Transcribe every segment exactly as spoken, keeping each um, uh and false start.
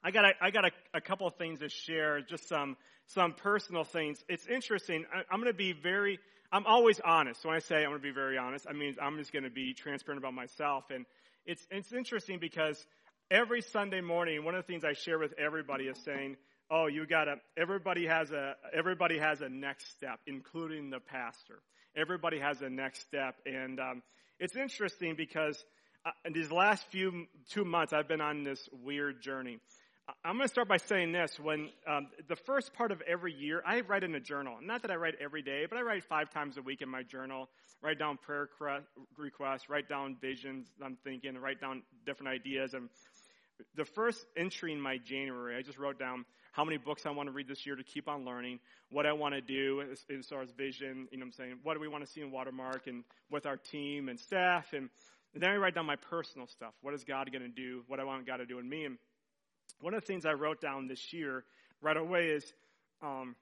I got a, I got a, a couple of things to share, just some some personal things. It's interesting. I, I'm going to be very, I'm always honest. So when I say I'm going to be very honest, I mean I'm just going to be transparent about myself. And it's it's interesting because every Sunday morning, one of the things I share with everybody is saying, oh, you got to, everybody has a, everybody has a next step, including the pastor. Everybody has a next step. And um, it's interesting because uh, in these last few, two months, I've been on this weird journey. I'm going to start by saying this. When um, the first part of every year, I write in a journal. Not that I write every day, but I write five times a week in my journal. Write down prayer requests, write down visions I'm thinking, write down different ideas. And the first entry in my January, I just wrote down how many books I want to read this year to keep on learning, what I want to do as, as far as vision, you know what I'm saying, what do we want to see in Watermark and with our team and staff. And, and then I write down my personal stuff. What is God going to do? What I want God to do in me? And one of the things I wrote down this year right away is um,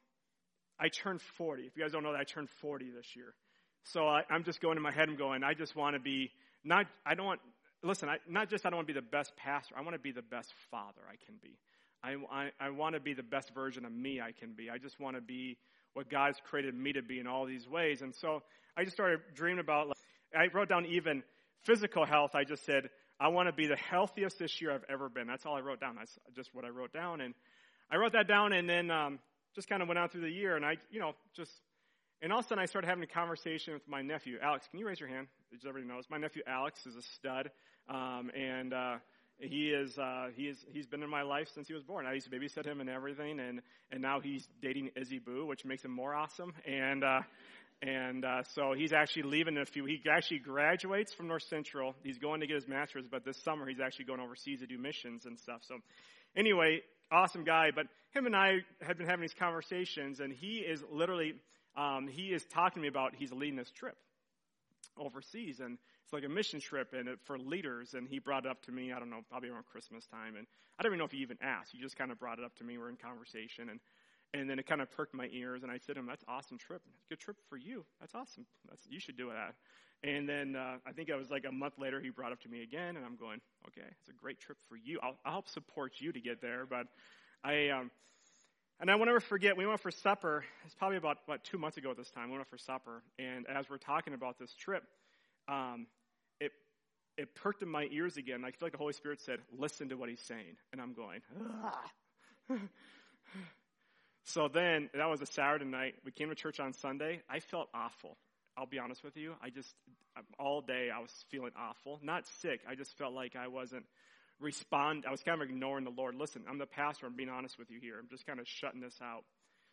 I turned forty. If you guys don't know that, I turned forty this year. So I, I'm just going in my head and going, I just want to be, not, I don't want, listen, I, not just I don't want to be the best pastor, I want to be the best father I can be. I, I, I want to be the best version of me I can be. I just want to be what God's created me to be in all these ways. And so I just started dreaming about, like, I wrote down even physical health. I just said, I want to be the healthiest this year I've ever been. That's all I wrote down. That's just what I wrote down. And I wrote that down and then um, just kind of went on through the year. And I, you know, just, and all of a sudden I started having a conversation with my nephew. Alex, can you raise your hand? As everybody knows, my nephew Alex is a stud. Um, and uh, he is, uh, he is, he's been in my life since he was born. I used to babysit him and everything. And, and now he's dating Izzy Boo, which makes him more awesome. And, uh, And uh, so he's actually leaving in a few. He actually graduates from North Central. He's going to get his master's, but this summer he's actually going overseas to do missions and stuff. So anyway, awesome guy. But him and I had been having these conversations, and he is literally, um, he is talking to me about he's leading this trip overseas. And it's like a mission trip and it, for leaders. And he brought it up to me, I don't know, probably around Christmas time. And I don't even know if he even asked. He just kind of brought it up to me. We're in conversation. And And then it kind of perked my ears, and I said to him, that's an awesome trip. Good trip for you. That's awesome. That's, you should do that. And then uh, I think it was like a month later, he brought it up to me again, and I'm going, okay, it's a great trip for you. I'll, I'll help support you to get there. But I, um, and I won't ever forget, we went for supper. It's probably about, about two months ago at this time. We went for supper, and as we're talking about this trip, um, it it perked in my ears again. I feel like the Holy Spirit said, listen to what he's saying. And I'm going, ah. So then, that was a Saturday night. We came to church on Sunday. I felt awful. I'll be honest with you. I just, all day I was feeling awful. Not sick. I just felt like I wasn't respond. I was kind of ignoring the Lord. Listen, I'm the pastor. I'm being honest with you here. I'm just kind of shutting this out.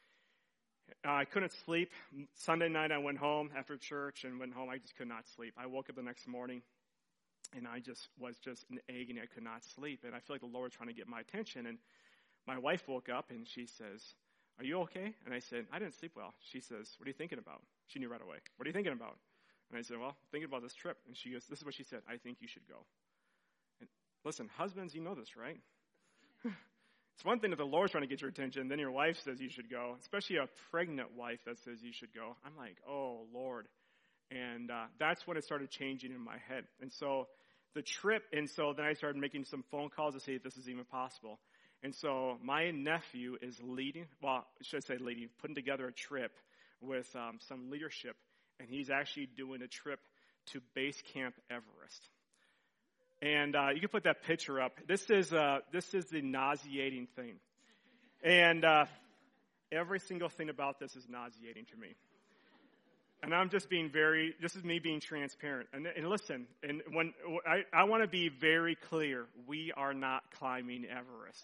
Uh, I couldn't sleep. Sunday night I went home after church and went home. I just could not sleep. I woke up the next morning and I just was just in agony. I could not sleep. And I feel like the Lord was trying to get my attention. And my wife woke up and she says, are you okay? And I said, I didn't sleep well. She says, what are you thinking about? She knew right away. What are you thinking about? And I said, well, thinking about this trip. And she goes, this is what she said. I think you should go. And listen, husbands, you know this, right? It's one thing if the Lord's trying to get your attention, then your wife says you should go, especially a pregnant wife that says you should go. I'm like, oh, Lord. And uh, that's when it started changing in my head. And so the trip, and so then I started making some phone calls to see if this is even possible. And so my nephew is leading, well, I should say leading, putting together a trip with um, some leadership, and he's actually doing a trip to Base Camp Everest. And uh, you can put that picture up. This is uh, this is the nauseating thing. And uh, every single thing about this is nauseating to me. And I'm just being very, this is me being transparent. And, and listen, and when I, I want to be very clear, we are not climbing Everest.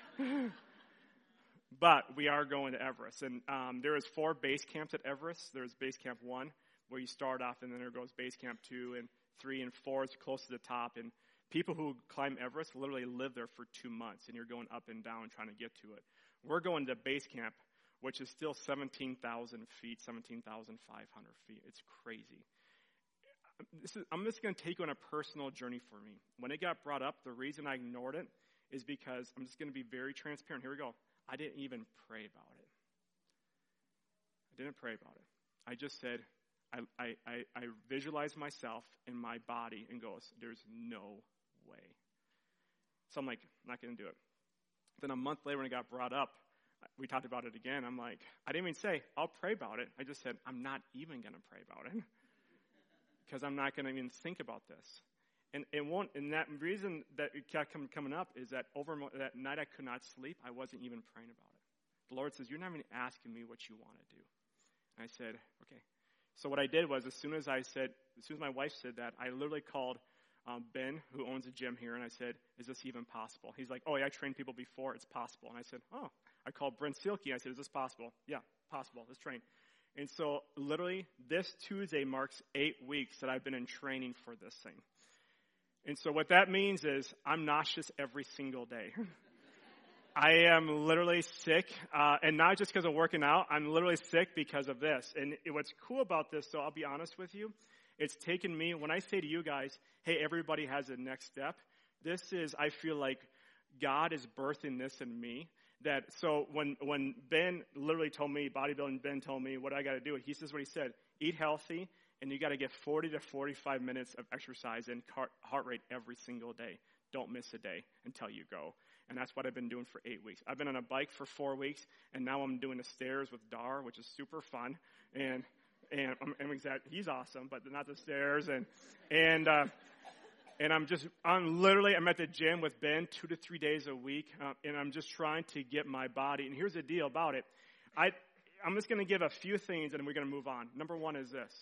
But we are going to Everest. And um, there is four base camps at Everest. There's base camp one, where you start off, and then there goes base camp two, and three, and four is close to the top. And people who climb Everest literally live there for two months, and you're going up and down trying to get to it. We're going to base camp, which is still seventeen thousand feet, seventeen thousand five hundred feet. It's crazy. This is, I'm just going to take you on a personal journey for me. When it got brought up, the reason I ignored it is because I'm just going to be very transparent. Here we go. I didn't even pray about it. I didn't pray about it. I just said, I, I, I, I visualized myself in my body and goes, there's no way. So I'm like, I'm not going to do it. Then a month later when it got brought up, we talked about it again. I'm like, I didn't even say, I'll pray about it. I just said, I'm not even going to pray about it because I'm not going to even think about this. And it won't. And that reason that it kept coming up is that over that night I could not sleep. I wasn't even praying about it. The Lord says, you're not even asking me what you want to do. And I said, okay. So what I did was, as soon as I said, as soon as my wife said that, I literally called um, Ben, who owns a gym here, and I said, is this even possible? He's like, oh, yeah, I trained people before. It's possible. And I said, oh. I called Brent Seelke, and I said, is this possible? Yeah, possible. Let's train. And so literally this Tuesday marks eight weeks that I've been in training for this thing. And so what that means is I'm nauseous every single day. I am literally sick, uh, and not just because of working out. I'm literally sick because of this. And it, what's cool about this, so I'll be honest with you, it's taken me, when I say to you guys, hey, everybody has a next step, this is, I feel like God is birthing this in me. That so when when Ben literally told me, bodybuilding Ben told me what I got to do, he says what he said, eat healthy, and you got to get forty to forty-five minutes of exercise and heart rate every single day. Don't miss a day until you go. And that's what I've been doing for eight weeks. I've been on a bike for four weeks, and now I'm doing the stairs with Dar, which is super fun. And and I'm, I'm exact, he's awesome, but not the stairs. And and uh, and I'm just, I'm literally, I'm at the gym with Ben two to three days a week, uh, and I'm just trying to get my body. And here's the deal about it. I I'm just going to give a few things, and we're going to move on. Number one is this.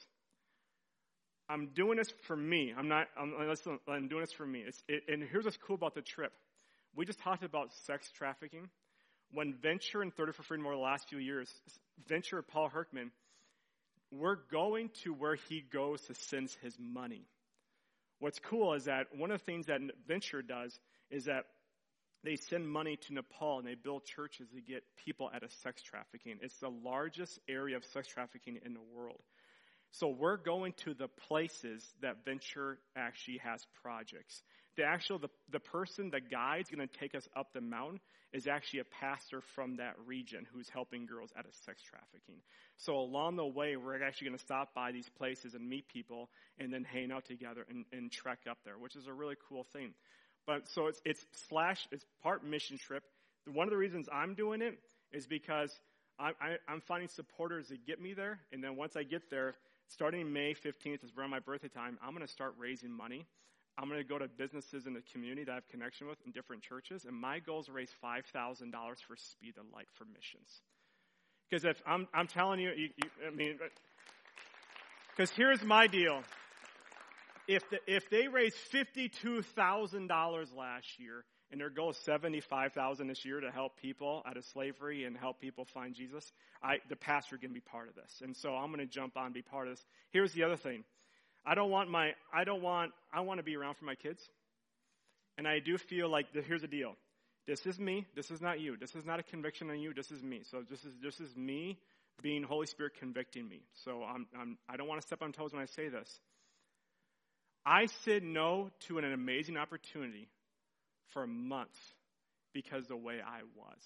I'm doing this for me. I'm not, I'm, I'm doing this for me. It's, it, and here's what's cool about the trip. We just talked about sex trafficking. When Venture and thirty for Freedom over the last few years, Venture, Paul Herkman, we're going to where he goes to send his money. What's cool is that one of the things that Venture does is that they send money to Nepal and they build churches to get people out of sex trafficking. It's the largest area of sex trafficking in the world. So we're going to the places that Venture actually has projects. The actual, the, the person, the guide's going to take us up the mountain is actually a pastor from that region who's helping girls out of sex trafficking. So along the way, we're actually going to stop by these places and meet people and then hang out together and, and trek up there, which is a really cool thing. But so it's, it's slash, it's part mission trip. One of the reasons I'm doing it is because I, I, I'm finding supporters that get me there. And then once I get there, starting May fifteenth is around my birthday time, I'm going to start raising money. I'm going to go to businesses in the community that I have connection with in different churches. And my goal is to raise five thousand dollars for Speed the Light for missions. Because if I'm, I'm telling you, you, you I mean, because here's my deal. If the, if they raised fifty-two thousand dollars last year, and their goal is seventy-five thousand dollars this year to help people out of slavery and help people find Jesus, I, the pastor can be part of this. And so I'm going to jump on and be part of this. Here's the other thing. I don't want my, I don't want, I want to be around for my kids. And I do feel like, the, here's the deal. This is me. This is not you. This is not a conviction on you. This is me. So this is, this is me being Holy Spirit convicting me. So I'm, I'm, I don't want to step on toes when I say this. I said no to an amazing opportunity for months because the way I was.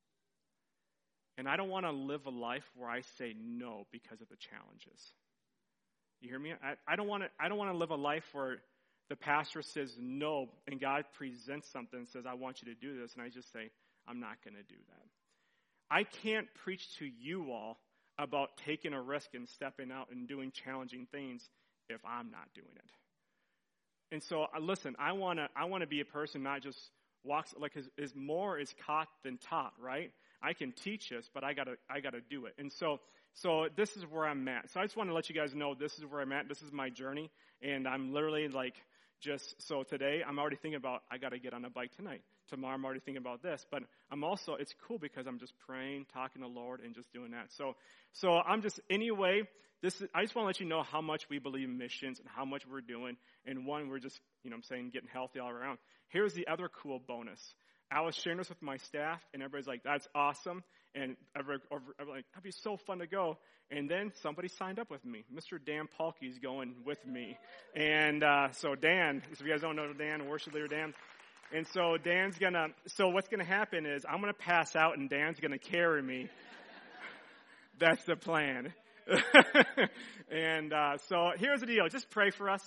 And I don't want to live a life where I say no because of the challenges. You hear me? I, I don't want to I don't want to live a life where the pastor says no and God presents something and says, I want you to do this. And I just say, I'm not going to do that. I can't preach to you all about taking a risk and stepping out and doing challenging things if I'm not doing it. And so, uh, listen, I want to I want to be a person not just walks, like, is, is more is caught than taught, right? I can teach this, but I got to I got to do it. And so, so this is where I'm at. So I just want to let you guys know this is where I'm at. This is my journey. And I'm literally like just, so today I'm already thinking about, I got to get on a bike tonight. Tomorrow I'm already thinking about this. But I'm also, it's cool because I'm just praying, talking to the Lord, and just doing that. So, so I'm just, anyway, this is, I just want to let you know how much we believe in missions and how much we're doing. And one, we're just, you know what I'm saying, getting healthy all around. Here's the other cool bonus. I was sharing this with my staff, and everybody's like, that's awesome. And everybody, everybody like, that'd be so fun to go. And then somebody signed up with me. Mister Dan Paulke is going with me. And uh, so Dan, if you guys don't know Dan, worship leader Dan. And so Dan's going to, so what's going to happen is I'm going to pass out, and Dan's going to carry me. That's the plan. And uh, so here's the deal. Just pray for us.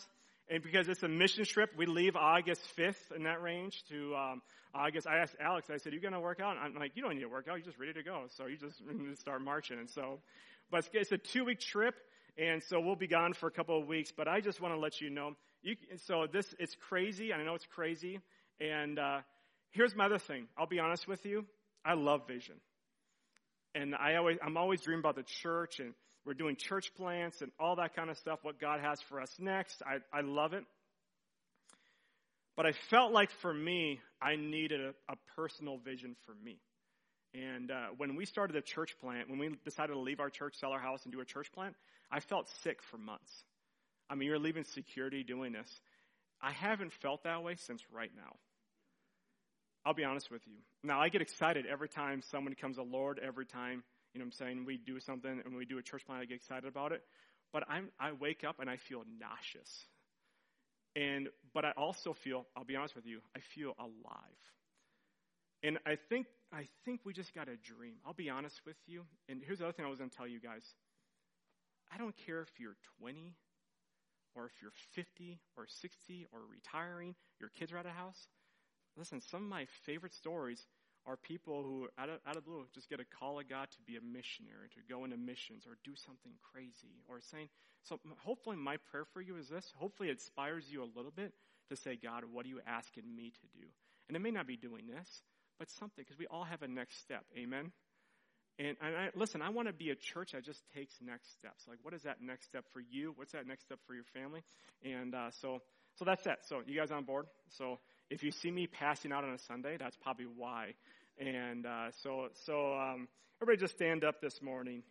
And because it's a mission trip, we leave August fifth in that range to um, August. I asked Alex, I said, you going to work out? I'm like, you don't need to work out. You're just ready to go. So you just start marching. And so, but it's a two-week trip, and so we'll be gone for a couple of weeks. But I just want to let you know. You, so this, it's crazy, and I know it's crazy. And uh, here's my other thing. I'll be honest with you. I love vision. And I always, I'm always dreaming about the church, and we're doing church plants and all that kind of stuff, what God has for us next. I, I love it. But I felt like for me, I needed a, a personal vision for me. And uh, when we started the church plant, when we decided to leave our church, sell our house, and do a church plant, I felt sick for months. I mean, you're leaving security doing this. I haven't felt that way since right now. I'll be honest with you. Now, I get excited every time someone comes to the Lord, every time, you know what I'm saying, we do something and we do a church plant, I get excited about it. But I'm, I wake up and I feel nauseous. And, but I also feel, I'll be honest with you, I feel alive. And I think, I think we just got to dream. I'll be honest with you. And here's the other thing I was going to tell you guys. I don't care if you're twenty or if you're fifty or sixty or retiring, your kids are at a house. Listen, some of my favorite stories are people who, out of, out of the blue, just get a call of God to be a missionary, to go into missions, or do something crazy, or saying, so hopefully my prayer for you is this. Hopefully it inspires you a little bit to say, God, what are you asking me to do? And it may not be doing this, but something, because we all have a next step. Amen? And, and I, listen, I want to be a church that just takes next steps. Like, what is that next step for you? What's that next step for your family? And uh, so, so that's it. So you guys on board? So if you see me passing out on a Sunday, that's probably why. And uh, so, so um, everybody just stand up this morning.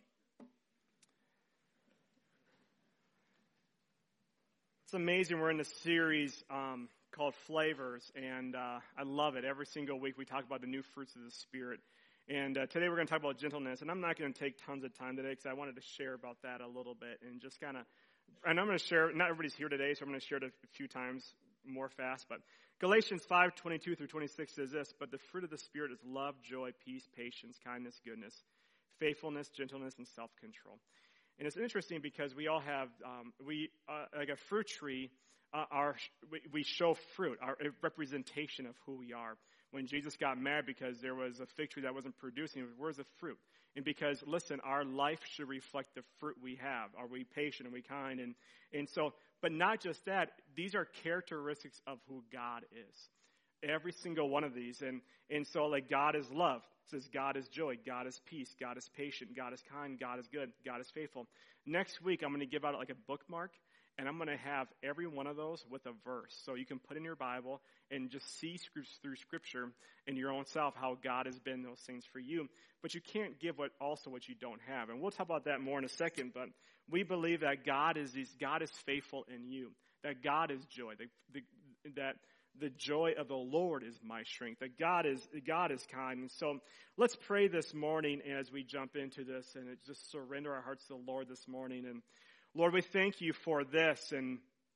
It's amazing. We're in this series um, called Flavors, and uh, I love it. Every single week we talk about the new fruits of the Spirit. And uh, today we're going to talk about gentleness, and I'm not going to take tons of time today because I wanted to share about that a little bit and just kind of, and I'm going to share, not everybody's here today, so I'm going to share it a few times more fast, but Galatians five twenty-two through twenty-six says this, but the fruit of the Spirit is love, joy, peace, patience, kindness, goodness, faithfulness, gentleness, and self-control. And it's interesting because we all have, um, we uh, like a fruit tree, uh, our, we, we show fruit, our a representation of who we are. When Jesus got mad because there was a fig tree that wasn't producing, where's the fruit? And because, listen, our life should reflect the fruit we have. Are we patient? Are we kind? And and so, but not just that. These are characteristics of who God is. Every single one of these. And and so, like, God is love. It says God is joy. God is peace. God is patient. God is kind. God is good. God is faithful. Next week, I'm going to give out like a bookmark. And I'm going to have every one of those with a verse. So you can put in your Bible and just see through Scripture in your own self how God has been those things for you. But you can't give what also what you don't have. And we'll talk about that more in a second. But we believe that God is these, God is faithful in you. That God is joy. The, the, that the joy of the Lord is my strength. That God is God is kind. And so let's pray this morning as we jump into this and just surrender our hearts to the Lord this morning. And Lord, we thank you for this, and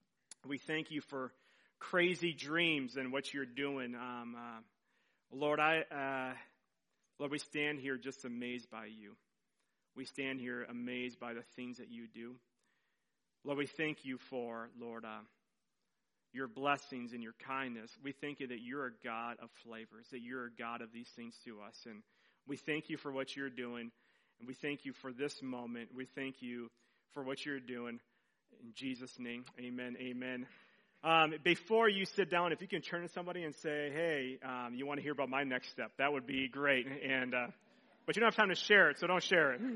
we thank you for crazy dreams and what you're doing. Um, uh, Lord, I, uh, Lord, we stand here just amazed by you. We stand here amazed by the things that you do. Lord, we thank you for, Lord, uh, your blessings and your kindness. We thank you that you're a God of flavors, that you're a God of these things to us. And we thank you for what you're doing, and we thank you for this moment. We thank you for what you're doing. In Jesus' name, amen, amen. Um, before you sit down, if you can turn to somebody and say, hey, um, you want to hear about my next step, that would be great. And uh, but you don't have time to share it, so don't share it.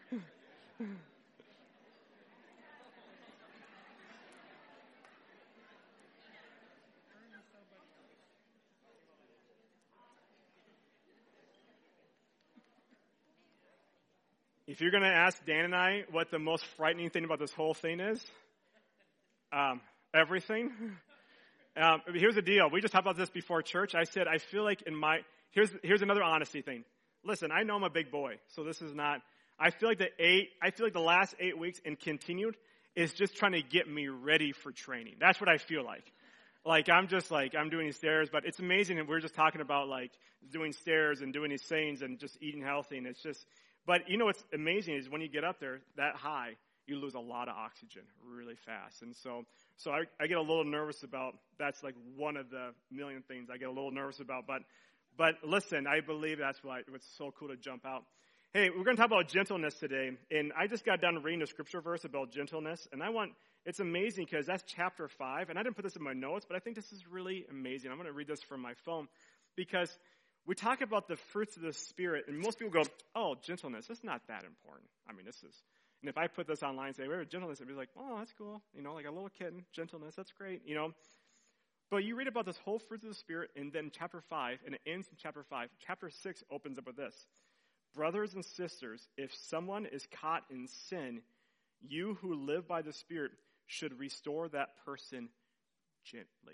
If you're going to ask Dan and I what the most frightening thing about this whole thing is, um, everything. Um, here's the deal. We just talked about this before church. I said, I feel like in my, here's, here's another honesty thing. Listen, I know I'm a big boy, so this is not, I feel like the eight, I feel like the last eight weeks and continued is just trying to get me ready for training. That's what I feel like. Like, I'm just like, I'm doing these stairs, but it's amazing that we're just talking about like doing stairs and doing these things and just eating healthy, and it's just, but you know what's amazing is when you get up there that high, you lose a lot of oxygen really fast. And so, so I, I get a little nervous about, that's like one of the million things I get a little nervous about. But, but listen, I believe that's why it's so cool to jump out. Hey, we're going to talk about gentleness today. And I just got done reading a scripture verse about gentleness. And I want, it's amazing because that's chapter five. And I didn't put this in my notes, but I think this is really amazing. I'm going to read this from my phone because we talk about the fruits of the Spirit. And most people go, oh, gentleness, it's not that important. I mean, this is, and if I put this online and say, where gentleness, everybody's like, oh, that's cool. You know, like a little kitten, gentleness, that's great, you know. But you read about this whole fruits of the Spirit, and then chapter five, and it ends in chapter five. Chapter six opens up with this. Brothers and sisters, if someone is caught in sin, you who live by the Spirit should restore that person gently.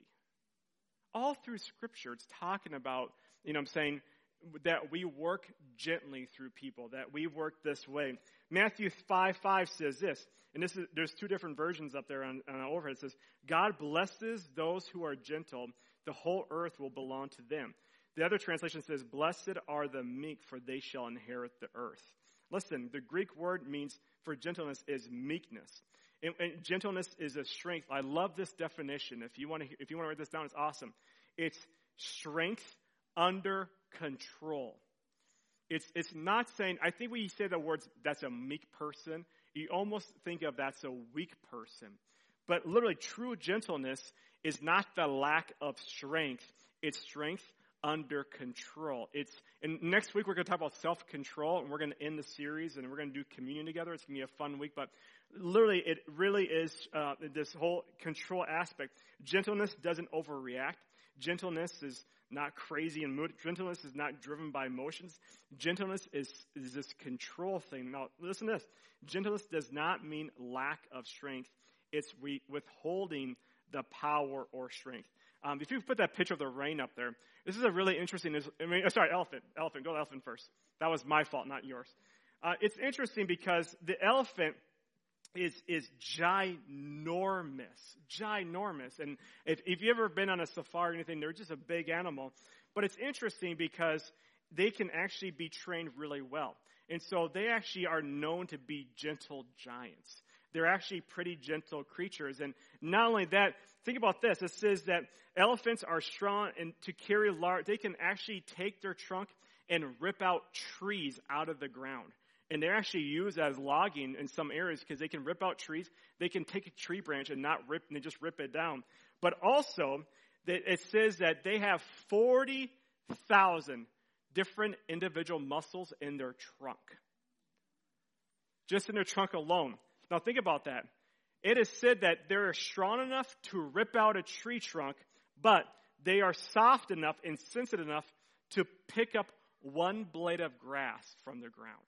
All through Scripture, it's talking about, you know what I'm saying, that we work gently through people, that we work this way. Matthew five five says this, and this is, there's two different versions up there on, on overhead. It says, God blesses those who are gentle. The whole earth will belong to them. The other translation says, blessed are the meek, for they shall inherit the earth. Listen, the Greek word means for gentleness is meekness. And, and gentleness is a strength. I love this definition. If you want to, if you want to write this down, it's awesome. It's strength under control. It's it's not saying, I think when you say the words, that's a meek person, you almost think of that's a weak person. But literally, true gentleness is not the lack of strength. It's strength under control. It's, and next week we're going to talk about self-control, and we're going to end the series, and we're going to do communion together. It's going to be a fun week, but literally, it really is uh, this whole control aspect. Gentleness doesn't overreact. Gentleness is not crazy and mood. Gentleness is not driven by emotions. Gentleness is, is this control thing. Now, listen to this. Gentleness does not mean lack of strength. It's we, withholding the power or strength. Um, if you put that picture of the rain up there, this is a really interesting, I mean, sorry, elephant. Elephant. Go to elephant first. That was my fault, not yours. Uh, it's interesting because the elephant is is ginormous, ginormous. And if, if you've ever been on a safari or anything, they're just a big animal. But it's interesting because they can actually be trained really well. And so they actually are known to be gentle giants. They're actually pretty gentle creatures. And not only that, think about this. It says that elephants are strong and to carry large, they can actually take their trunk and rip out trees out of the ground. And they're actually used as logging in some areas because they can rip out trees. They can take a tree branch and not rip, and they just rip it down. But also, it says that they have forty thousand different individual muscles in their trunk. Just in their trunk alone. Now think about that. It is said that they're strong enough to rip out a tree trunk, but they are soft enough and sensitive enough to pick up one blade of grass from the ground.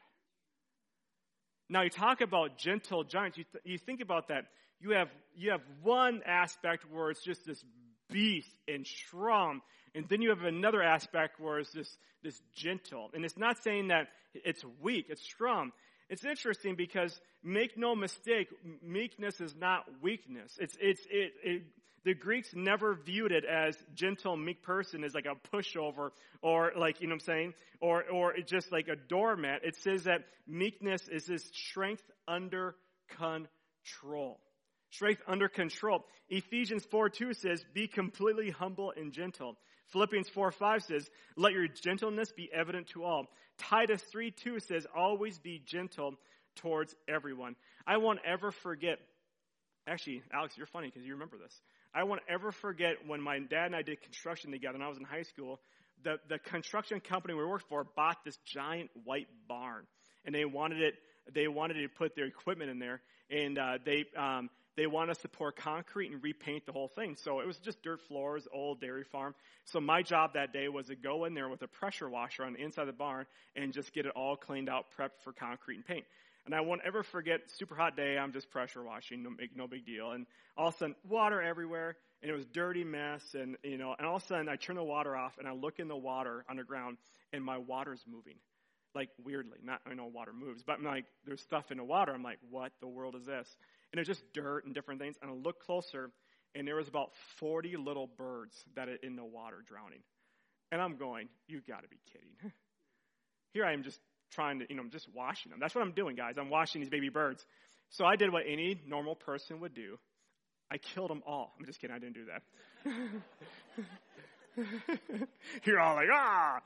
Now, you talk about gentle giants. You, th- you think about that. You have you have one aspect where it's just this beast and strong, and then you have another aspect where it's this this gentle. And it's not saying that it's weak; it's strong. It's interesting because make no mistake, meekness is not weakness. It's it's it. it The Greeks never viewed it as gentle, meek person as like a pushover or like, you know what I'm saying, or or it's just like a doormat. It says that meekness is this strength under control. Strength under control. Ephesians four two says, be completely humble and gentle. Philippians four five says, let your gentleness be evident to all. Titus three two says, always be gentle towards everyone. I won't ever forget. Actually, Alex, you're funny because you remember this. I won't ever forget when my dad and I did construction together and I was in high school. The, the construction company we worked for bought this giant white barn. And they wanted it, they wanted to put their equipment in there. And uh, they um, they wanted us to pour concrete and repaint the whole thing. So it was just dirt floors, old dairy farm. So my job that day was to go in there with a pressure washer on the inside of the barn and just get it all cleaned out, prepped for concrete and paint. And I won't ever forget, super hot day, I'm just pressure washing, no big, no big deal. And all of a sudden, water everywhere, and it was a dirty mess. And, you know, and all of a sudden, I turn the water off, and I look in the water underground, and my water's moving. Like, weirdly. Not, I know water moves, but I'm like, there's stuff in the water. I'm like, what the world is this? And it's just dirt and different things. And I look closer, and there was about forty little birds that are in the water drowning. And I'm going, you got to be kidding. Here I am just trying to, you know, I'm just washing them. That's what I'm doing, guys. I'm washing these baby birds. So I did what any normal person would do. I killed them all. I'm just kidding. I didn't do that. You're all like, ah!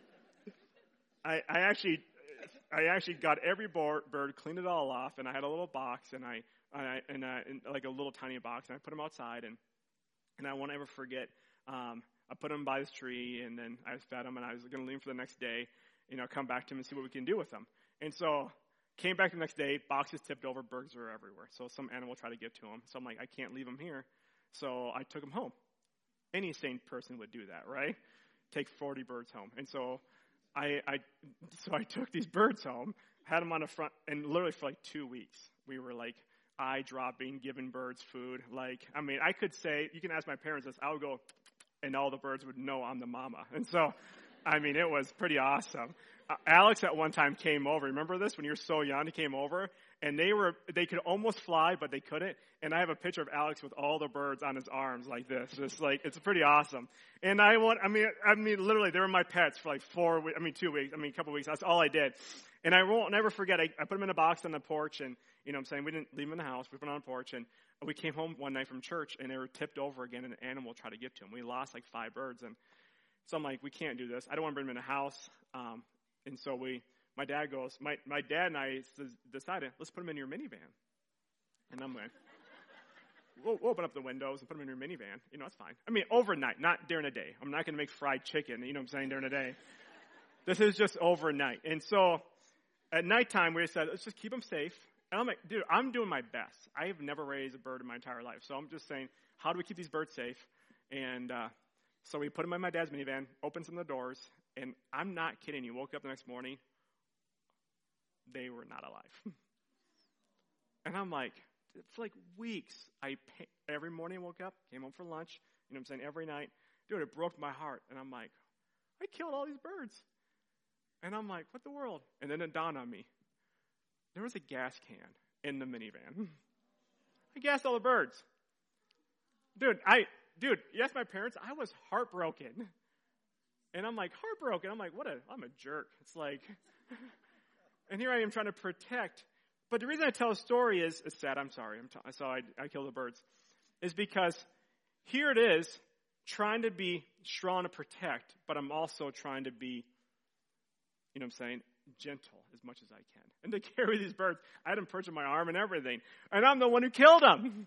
I, I actually, I actually got every bird, cleaned it all off, and I had a little box, and I, and I, and, I, and like a little tiny box, and I put them outside, and, and I won't ever forget. Um, I put them by this tree, and then I fed them, and I was going to leave them for the next day, you know, come back to them and see what we can do with them. And so, came back the next day, boxes tipped over, birds were everywhere. So some animal tried to get to them. So I'm like, I can't leave them here. So I took them home. Any sane person would do that, right? Take forty birds home. And so I, I, so I took these birds home, had them on the front, and literally for like two weeks, we were like eye dropping, giving birds food. Like, I mean, I could say, you can ask my parents this, I would go, and all the birds would know I'm the mama. And so, I mean, it was pretty awesome. Uh, Alex at one time came over. Remember this? When you were so young, he came over, and they were, they could almost fly, but they couldn't. And I have a picture of Alex with all the birds on his arms like this. Just like, it's pretty awesome. And I want, I mean, I mean, literally, they were my pets for like four weeks, I mean, two weeks, I mean, a couple weeks. That's all I did. And I won't never forget, I, I put them in a box on the porch, and, you know what I'm saying, we didn't leave them in the house. We put them on the porch, and we came home one night from church, and they were tipped over again, and an animal tried to get to them. We lost like five birds, and so I'm like, we can't do this. I don't want to bring them in the house. Um, and so we, my dad goes, my, my dad and I decided, let's put them in your minivan. And I'm like, we'll, we'll open up the windows and put them in your minivan. You know, it's fine. I mean, overnight, not during the day. I'm not going to make fried chicken, you know what I'm saying, during the day. This is just overnight. And so at nighttime, we said, let's just keep them safe. And I'm like, dude, I'm doing my best. I have never raised a bird in my entire life. So I'm just saying, how do we keep these birds safe? And uh, so we put them in my dad's minivan, opened some of the doors, and I'm not kidding you. Woke up the next morning, they were not alive. And I'm like, for like weeks, I every morning I woke up, came home for lunch, you know what I'm saying, every night. Dude, it broke my heart. And I'm like, I killed all these birds. And I'm like, what the world? And then it dawned on me. There was a gas can in the minivan. I gassed all the birds. Dude, I, dude, yes, my parents, I was heartbroken. And I'm like, heartbroken. I'm like, what a, I'm a jerk. It's like, and here I am trying to protect. But the reason I tell a story is, it's sad, I'm sorry, I'm t- I saw I, I killed the birds, is because here it is, trying to be strong to protect, but I'm also trying to be, you know what I'm saying, gentle as much as I can. And to carry these birds, I had them perched on my arm and everything. And I'm the one who killed them.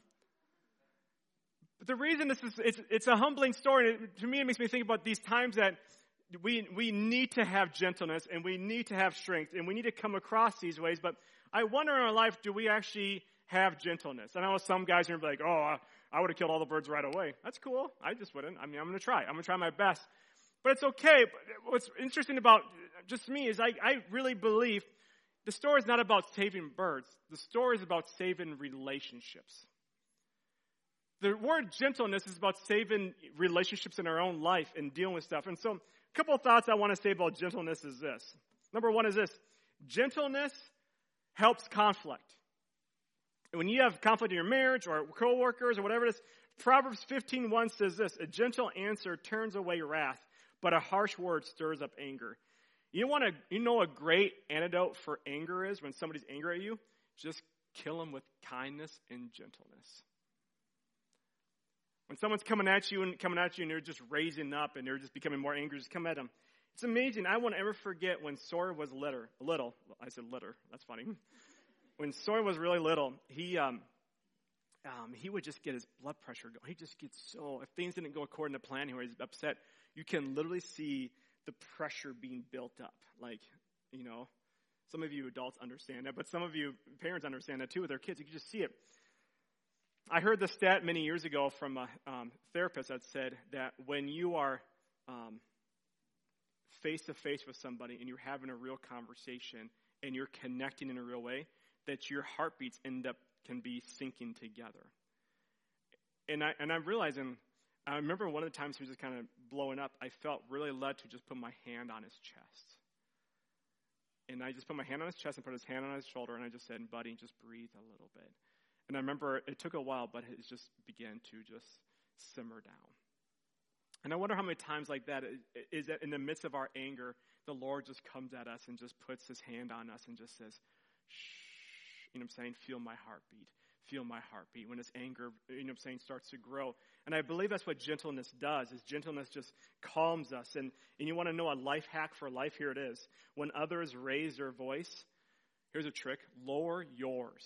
But the reason this is, it's, it's a humbling story. And it, to me, it makes me think about these times that we, we need to have gentleness and we need to have strength and we need to come across these ways. But I wonder in our life, do we actually have gentleness? I know some guys are going to be like, oh, I would have killed all the birds right away. That's cool. I just wouldn't. I mean, I'm going to try. I'm going to try my best. But it's okay. But what's interesting about just me is I, I really believe the story is not about saving birds. The story is about saving relationships. The word gentleness is about saving relationships in our own life and dealing with stuff. And so a couple of thoughts I want to say about gentleness is this. Number one is this. Gentleness helps conflict. When you have conflict in your marriage or co-workers or whatever it is, Proverbs fifteen one says this, a gentle answer turns away wrath, but a harsh word stirs up anger. You want to, you know, a great antidote for anger is when somebody's angry at you? Just kill them with kindness and gentleness. When someone's coming at you and coming at you and they're just raising up and they're just becoming more angry, just come at them. It's amazing. I won't ever forget when Sawyer was litter, little. I said litter. That's funny. When Sawyer was really little, he um, um, he would just get his blood pressure going. He just gets so, if things didn't go according to plan, he was upset. You can literally see the pressure being built up. Like, you know, some of you adults understand that, but some of you parents understand that too with their kids. You can just see it. I heard the stat many years ago from a um, therapist that said that when you are um, face-to-face with somebody and you're having a real conversation and you're connecting in a real way, that your heartbeats end up can be syncing together. And I and I'm realizing, I remember one of the times he was just kind of blowing up, I felt really led to just put my hand on his chest. And I just put my hand on his chest and put his hand on his shoulder, and I just said, buddy, just breathe a little bit. And I remember it took a while, but it just began to just simmer down. And I wonder how many times like that is that in the midst of our anger, the Lord just comes at us and just puts his hand on us and just says, shh. you know what I'm saying, feel my heartbeat. Feel my heartbeat. When this anger, you know what I'm saying, starts to grow. And I believe that's what gentleness does, is gentleness just calms us. And, and you want to know a life hack for life? Here it is. When others raise their voice, here's a trick. Lower yours.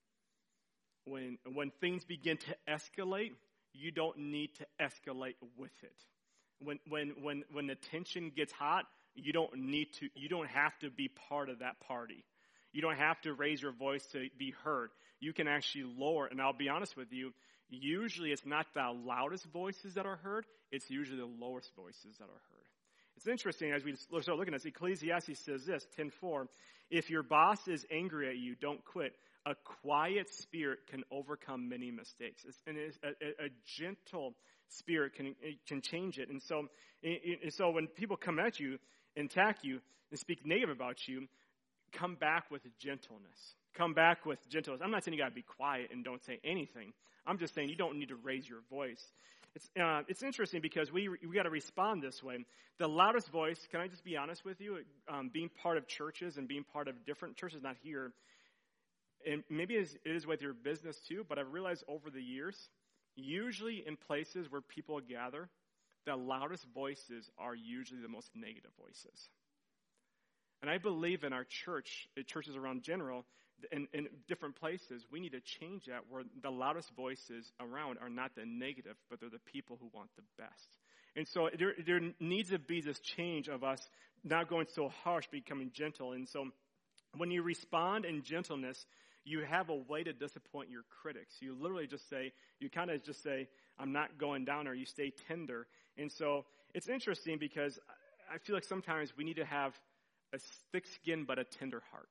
When, when things begin to escalate, you don't need to escalate with it. When, when, when, when the tension gets hot, you don't need to, you don't have to be part of that party. You don't have to raise your voice to be heard. You can actually lower, and I'll be honest with you, usually it's not the loudest voices that are heard, it's usually the lowest voices that are heard. It's interesting, as we start looking at this, Ecclesiastes says this, ten four, if your boss is angry at you, don't quit. A quiet spirit can overcome many mistakes. It's, and it's a, a, a gentle spirit can can change it. And so, and so when people come at you and attack you and speak negative about you, come back with gentleness. Come back with gentleness. I'm not saying you got to be quiet and don't say anything. I'm just saying you don't need to raise your voice. It's uh, it's interesting because we we got to respond this way. The loudest voice, can I just be honest with you, um, being part of churches and being part of different churches, not here, and maybe it is, it is with your business too, but I've realized over the years, usually in places where people gather, the loudest voices are usually the most negative voices. And I believe in our church, in churches around general, in, in different places, we need to change that where the loudest voices around are not the negative, but they're the people who want the best. And so there, there needs to be this change of us not going so harsh, becoming gentle. And so when you respond in gentleness, you have a way to disappoint your critics. You literally just say, you kind of just say, I'm not going down, or you stay tender. And so it's interesting because I feel like sometimes we need to have a thick skin but a tender heart.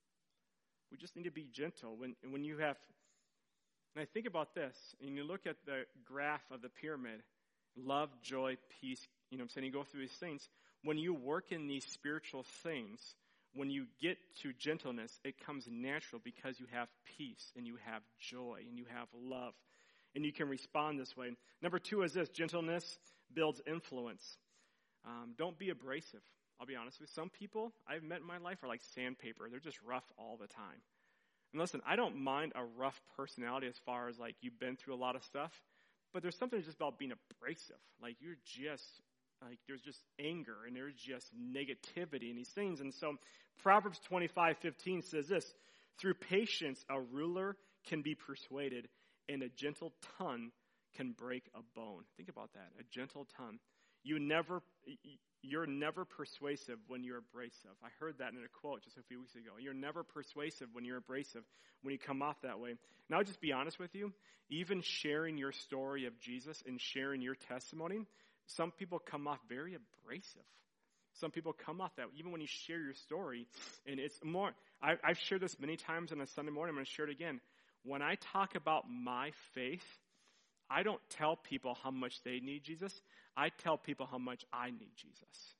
We just need to be gentle. When when you have, and I think about this, and you look at the graph of the pyramid, love, joy, peace, you know what I'm saying, you go through these things. When you work in these spiritual things, when you get to gentleness, it comes natural because you have peace and you have joy and you have love. And you can respond this way. Number two is this, gentleness builds influence. Um, don't be abrasive. I'll be honest with you. Some people I've met in my life are like sandpaper. They're just rough all the time. And listen, I don't mind a rough personality as far as like you've been through a lot of stuff, but there's something just about being abrasive. Like you're just, like there's just anger and there's just negativity in these things. And so Proverbs twenty-five fifteen says this, through patience a ruler can be persuaded and a gentle tongue can break a bone. Think about that, a gentle tongue. You never, you're never persuasive when you're abrasive. I heard that in a quote just a few weeks ago. You're never persuasive when you're abrasive, when you come off that way. And I'll just be honest with you, even sharing your story of Jesus and sharing your testimony, some people come off very abrasive. Some people come off that, even when you share your story. And it's more, I, I've shared this many times on a Sunday morning. I'm going to share it again. When I talk about my faith, I don't tell people how much they need Jesus. I tell people how much I need Jesus.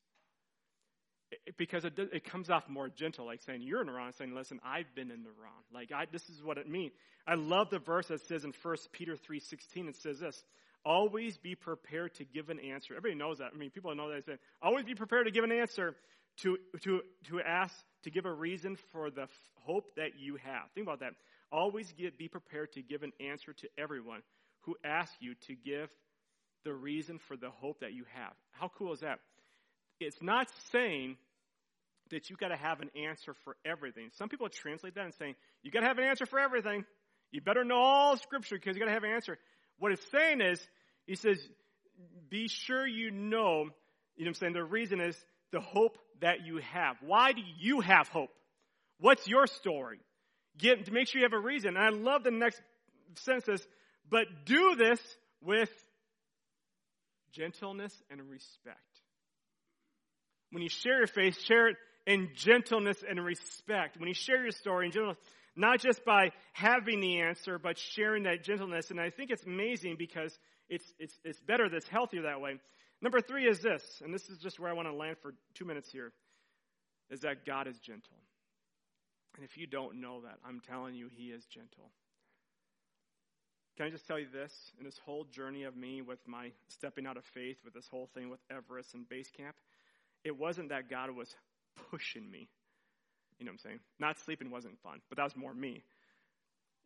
It, because it, it comes off more gentle, like saying, you're in the wrong, saying, listen, I've been in the wrong. Like, I, this is what it means. I love the verse that says in First Peter three sixteen, it says this, always be prepared to give an answer. Everybody knows that. I mean, people know that. They say, always be prepared to give an answer, to, to, to ask, to give a reason for the f- hope that you have. Think about that. Always get, be prepared to give an answer to everyone who asks you to give the reason for the hope that you have. How cool is that? It's not saying that you got to have an answer for everything. Some people translate that and saying, you got to have an answer for everything. You better know all Scripture because you got to have an answer. What it's saying is, he says, be sure you know, you know what I'm saying, the reason is the hope that you have. Why do you have hope? What's your story? Get, to make sure you have a reason. And I love the next sentence, but do this with gentleness and respect. When you share your faith, share it in gentleness and respect. When you share your story in gentleness, not just by having the answer, but sharing that gentleness. And I think it's amazing because it's it's it's better, that's healthier that way. Number three is this, and this is just where I want to land for two minutes here, is that God is gentle. And if you don't know that, I'm telling you, he is gentle. Can I just tell you this? In this whole journey of me with my stepping out of faith, with this whole thing with Everest and base camp, it wasn't that God was pushing me. You know what I'm saying? Not sleeping wasn't fun, but that was more me.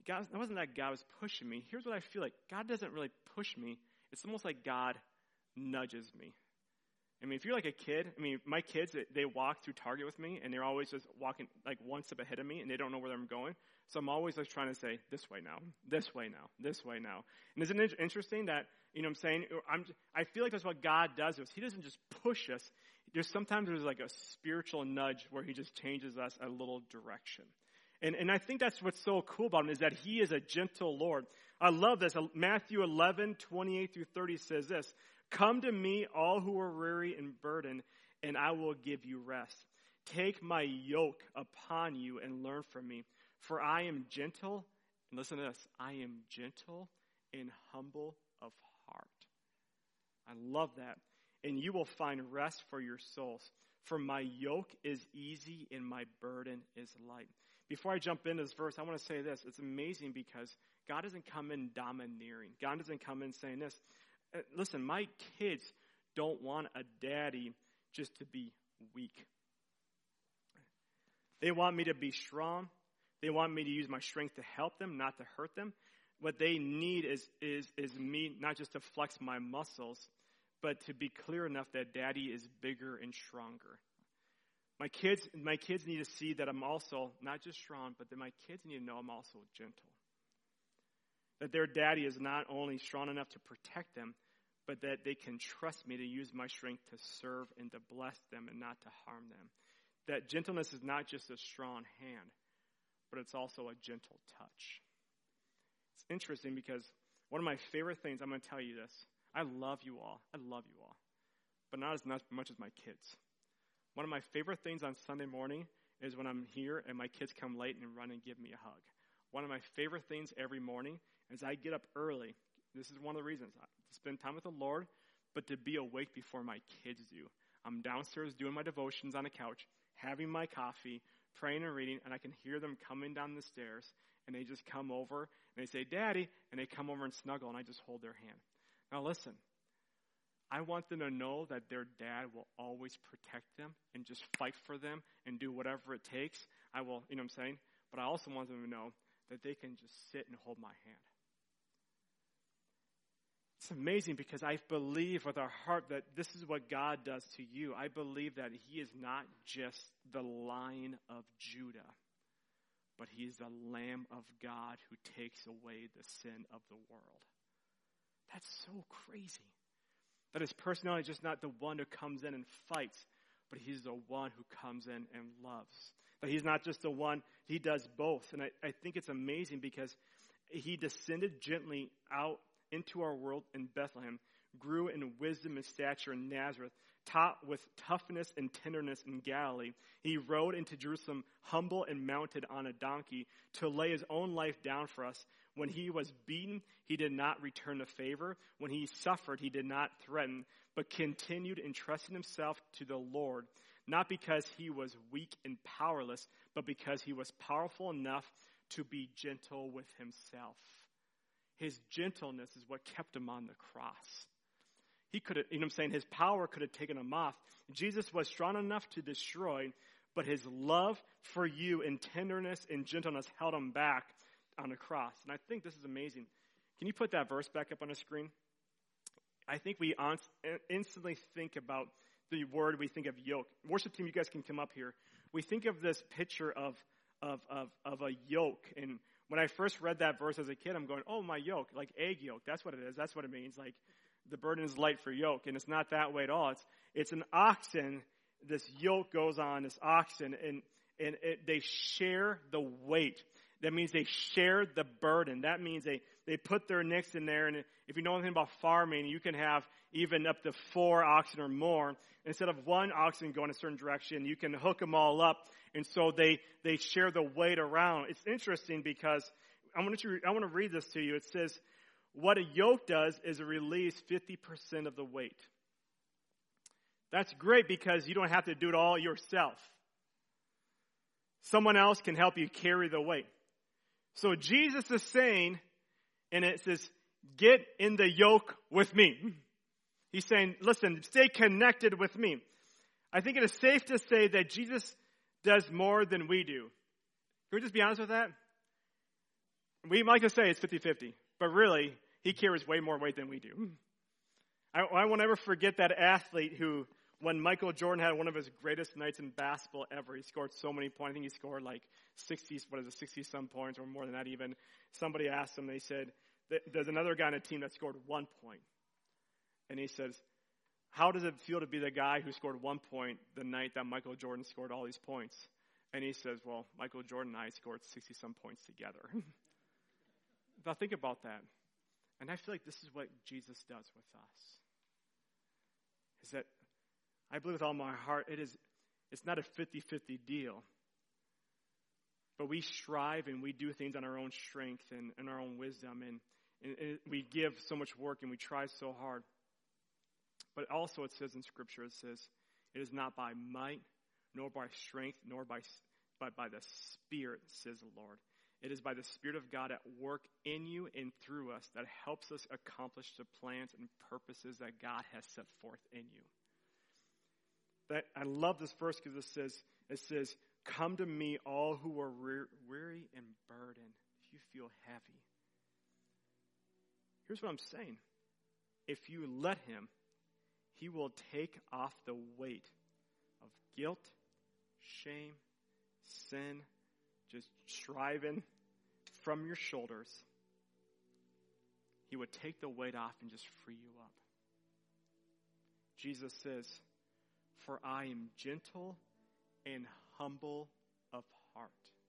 God, it wasn't that God was pushing me. Here's what I feel like. God doesn't really push me. It's almost like God nudges me. I mean, if you're like a kid, I mean, my kids, they, they walk through Target with me, and they're always just walking like one step ahead of me, and they don't know where I'm going. So I'm always like trying to say, this way now, this way now, this way now. And isn't it interesting that, you know what I'm saying, I'm, I feel like that's what God does to us. He doesn't just push us. There's sometimes there's like a spiritual nudge where he just changes us a little direction. And, and I think that's what's so cool about him is that he is a gentle Lord. I love this. Matthew eleven, twenty-eight through thirty says this, come to me, all who are weary and burdened, and I will give you rest. Take my yoke upon you and learn from me, for I am gentle, and listen to this, I am gentle and humble of heart. I love that. And you will find rest for your souls. For my yoke is easy and my burden is light. Before I jump into this verse, I want to say this. It's amazing because God doesn't come in domineering. God doesn't come in saying this. Uh, listen, my kids don't want a daddy just to be weak. They want me to be strong. They want me to use my strength to help them, not to hurt them. What they need is, is, is me not just to flex my muscles, but to be clear enough that daddy is bigger and stronger. My kids, my kids need to see that I'm also not just strong, but that my kids need to know I'm also gentle. That their daddy is not only strong enough to protect them, but that they can trust me to use my strength to serve and to bless them and not to harm them. That gentleness is not just a strong hand, but it's also a gentle touch. It's interesting because one of my favorite things, I'm going to tell you this, I love you all. I love you all. But not as much as my kids. One of my favorite things on Sunday morning is when I'm here and my kids come late and run and give me a hug. One of my favorite things every morning is I get up early. This is one of the reasons. To spend time with the Lord, but to be awake before my kids do. I'm downstairs doing my devotions on the couch, having my coffee, praying and reading, and I can hear them coming down the stairs, and they just come over, and they say, Daddy, and they come over and snuggle, and I just hold their hand. Now listen, I want them to know that their dad will always protect them and just fight for them and do whatever it takes. I will, you know what I'm saying? But I also want them to know that they can just sit and hold my hand. It's amazing because I believe with our heart that this is what God does to you. I believe that he is not just the Lion of Judah, but he is the Lamb of God who takes away the sin of the world. That's so crazy. That his personality is just not the one who comes in and fights, but he's the one who comes in and loves. That he's not just the one, he does both. And I, I think it's amazing because he descended gently out into our world in Bethlehem, grew in wisdom and stature in Nazareth, taught with toughness and tenderness in Galilee. He rode into Jerusalem humble and mounted on a donkey to lay his own life down for us. When he was beaten, he did not return the favor. When he suffered, he did not threaten, but continued entrusting himself to the Lord, not because he was weak and powerless, but because he was powerful enough to be gentle with himself. His gentleness is what kept him on the cross. He could have, you know what I'm saying, his power could have taken him off. Jesus was strong enough to destroy, but his love for you and tenderness and gentleness held him back on the cross. And I think this is amazing. Can you put that verse back up on the screen? I think we on, instantly think about the word, we think of yoke. Worship team, you guys can come up here. We think of this picture of, of, of, of a yoke. And when I first read that verse as a kid, I'm going, oh, my yoke, like egg yolk. That's what it is. That's what it means. Like the burden is light for yoke. And it's not that way at all. It's it's an oxen. This yoke goes on this oxen, and, and it, they share the weight. That means they share the burden. That means they, they put their nicks in there. And if you know anything about farming, you can have even up to four oxen or more. Instead of one oxen going a certain direction, you can hook them all up. And so they, they share the weight around. It's interesting because I want to I want to read this to you. It says, what a yoke does is it release fifty percent of the weight. That's great because you don't have to do it all yourself. Someone else can help you carry the weight. So Jesus is saying, and it says, get in the yoke with me. He's saying, listen, stay connected with me. I think it is safe to say that Jesus does more than we do. Can we just be honest with that? We like to say it's fifty-fifty, but really, he carries way more weight than we do. I, I won't ever forget that athlete who, when Michael Jordan had one of his greatest nights in basketball ever, he scored so many points. I think he scored like sixty, what is it, sixty-some points or more than that even. Somebody asked him, they said, there's another guy on a team that scored one point. And he says, how does it feel to be the guy who scored one point the night that Michael Jordan scored all these points? And he says, well, Michael Jordan and I scored sixty-some points together. Now think about that. And I feel like this is what Jesus does with us. Is that I believe with all my heart, it is, it's not a fifty-fifty deal. But we strive and we do things on our own strength and, and our own wisdom. And, and, and we give so much work and we try so hard. But also it says in Scripture, it says, it is not by might, nor by strength, nor by, but by the Spirit, says the Lord. It is by the Spirit of God at work in you and through us that helps us accomplish the plans and purposes that God has set forth in you. That, I love this verse because it says, it says, come to me all who are weary and burdened, if you feel heavy. Here's what I'm saying. If you let him, he will take off the weight of guilt, shame, sin, just striving from your shoulders. He would take the weight off and just free you up. Jesus says, for I am gentle and humble of heart.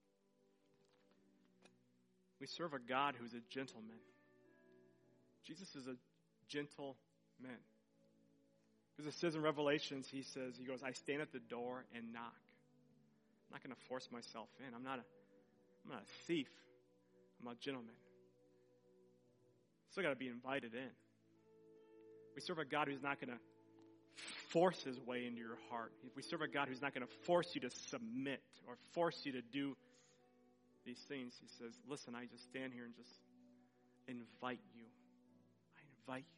We serve a God who's a gentleman. Jesus is a gentle man. Because it says in Revelations, he says, he goes, I stand at the door and knock. I'm not going to force myself in. I'm not a, I'm not a thief. I'm a gentleman. Still got to be invited in. We serve a God who's not going to force his way into your heart. We serve a God who's not going to force you to submit or force you to do these things. He says, listen, I just stand here and just invite you. I invite you.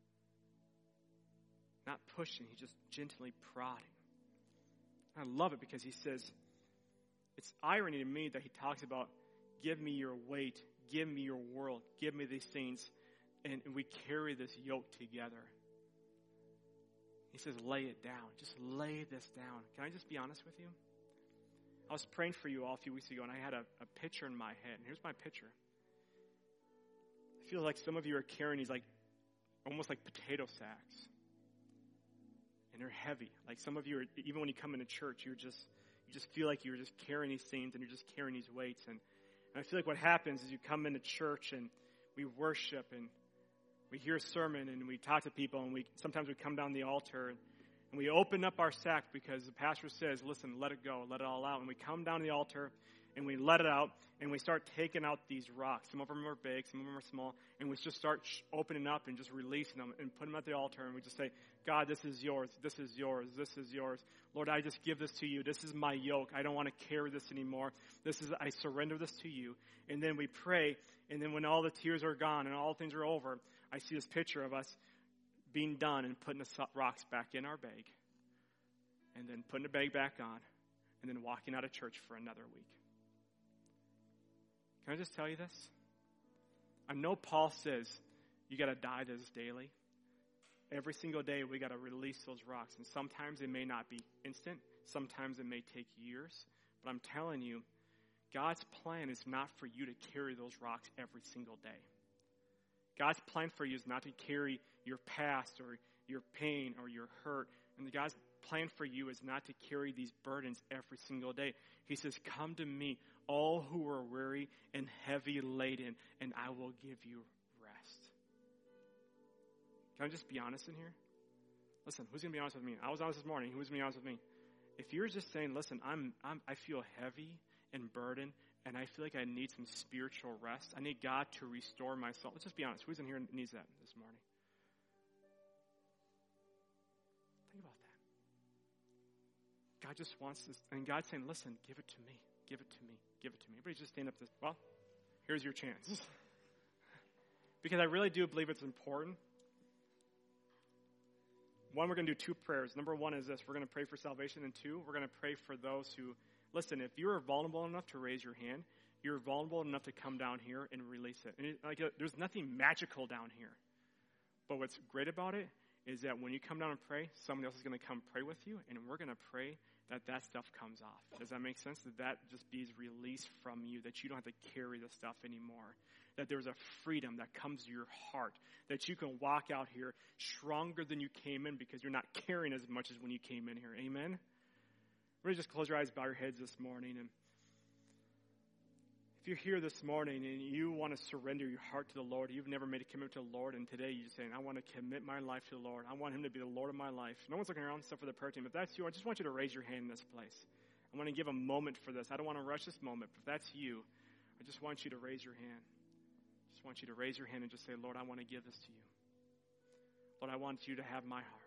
Not pushing, he's just gently prodding. I love it because he says, it's irony to me that he talks about, give me your weight, give me your world, give me these things, and, and we carry this yoke together. He says, lay it down. Just lay this down. Can I just be honest with you? I was praying for you all a few weeks ago, and I had a, a picture in my head. And here's my picture. I feel like some of you are carrying these like, almost like potato sacks. And they're heavy. Like some of you are, even when you come into church, you're just, you just feel like you're just carrying these things and you're just carrying these weights. And, and I feel like what happens is you come into church and we worship and we hear a sermon and we talk to people and we sometimes we come down the altar and, and we open up our sack because the pastor says, listen, let it go, let it all out. And we come down the altar and we let it out and we start taking out these rocks. Some of them are big, some of them are small. And we just start opening up and just releasing them and putting them at the altar. And we just say, God, this is yours, this is yours, this is yours. Lord, I just give this to you. This is my yoke. I don't want to carry this anymore. This is, I surrender this to you. And then we pray. And then when all the tears are gone and all things are over, I see this picture of us being done and putting the rocks back in our bag. And then putting the bag back on. And then walking out of church for another week. Can I just tell you this? I know Paul says you got to die to this daily. Every single day we got to release those rocks. And sometimes it may not be instant. Sometimes it may take years. But I'm telling you, God's plan is not for you to carry those rocks every single day. God's plan for you is not to carry your past or your pain or your hurt. And God's plan for you is not to carry these burdens every single day. He says, come to me, all who are weary and heavy laden, and I will give you rest. Can I just be honest in here? Listen, who's going to be honest with me? I was honest this morning. Who's going to be honest with me? If you're just saying, listen, I'm, I'm, I feel heavy and burdened, and I feel like I need some spiritual rest. I need God to restore my soul. Let's just be honest. Who's in here needs that this morning? Think about that. God just wants this. And God's saying, listen, give it to me. Give it to me. Give it to me. Everybody just stand up this. Well, here's your chance. Because I really do believe it's important. One, we're going to do two prayers. Number one is this. We're going to pray for salvation. And two, we're going to pray for those who, listen, if you are vulnerable enough to raise your hand, you're vulnerable enough to come down here and release it. And it, like, uh, there's nothing magical down here. But what's great about it is that when you come down and pray, someone else is going to come pray with you, and we're going to pray that that stuff comes off. Does that make sense? That that just be released from you, that you don't have to carry the stuff anymore. That there's a freedom that comes to your heart, that you can walk out here stronger than you came in because you're not carrying as much as when you came in here. Amen? Really just close your eyes, bow your heads this morning. And if you're here this morning and you want to surrender your heart to the Lord, you've never made a commitment to the Lord, and today you're saying, I want to commit my life to the Lord. I want him to be the Lord of my life. No one's looking around except for the prayer team. If that's you, I just want you to raise your hand in this place. I want to give a moment for this. I don't want to rush this moment. But if that's you, I just want you to raise your hand. I just want you to raise your hand and just say, Lord, I want to give this to you. Lord, I want you to have my heart.